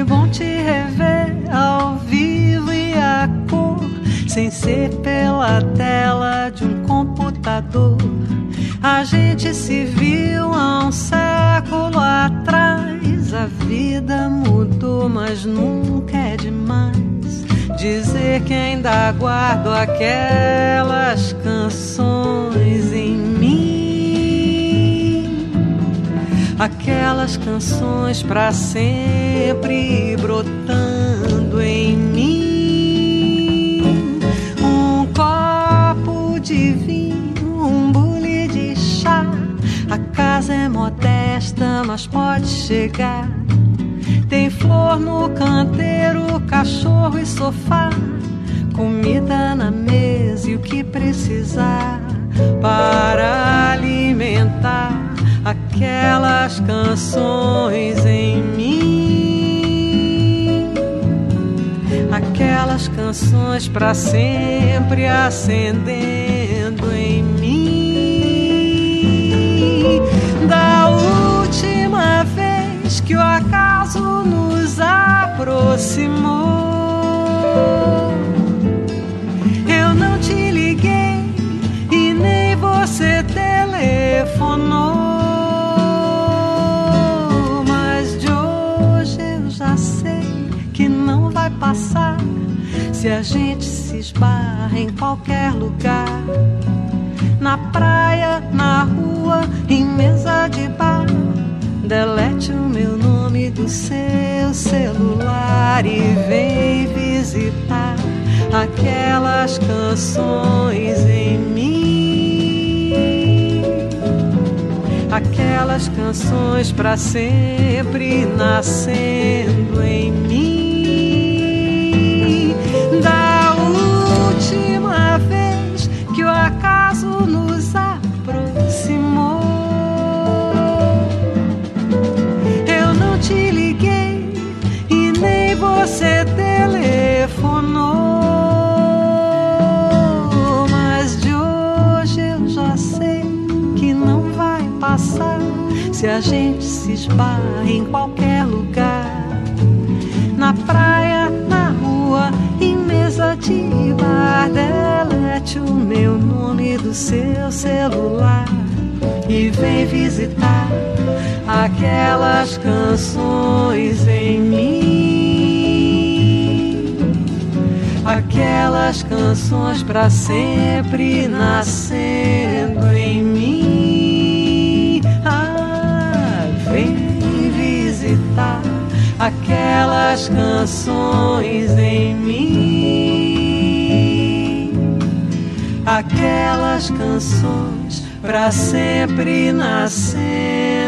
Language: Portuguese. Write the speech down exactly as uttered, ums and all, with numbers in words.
Que bom te rever ao vivo e a cor, sem ser pela tela de um computador. A gente se viu há um século atrás. A vida mudou, mas nunca é demais dizer que ainda guardo aquelas canções em mim. Aquelas canções pra sempre brotando em mim. Um copo de vinho, um bule de chá. A casa é modesta, mas pode chegar. Tem flor no canteiro, cachorro e sofá. Comida na mesa e o que precisar para alimentar aquelas canções em mim. Aquelas canções pra sempre acendendo em mim. Da última vez que o acaso nos aproximou, eu não te liguei e nem você telefonou. Mas de hoje eu já sei que não vai passar se a gente se esbarra em qualquer lugar. Na praia, na rua, em mesa de bar. Delete o meu nome do seu celular e vem visitar aquelas canções em mim. Aquelas canções pra sempre nascendo em mim. Da última vez que o acaso nos aproximou, te liguei e nem você telefonou. Mas de hoje eu já sei que não vai passar se a gente se esbarra em qualquer lugar. Na praia, na rua, em mesa de bar. Delete o meu nome do seu celular e vem visitar aquelas canções em mim. Aquelas canções pra sempre nascendo em mim. Ah, vem visitar aquelas canções em mim. Aquelas canções pra sempre nascendo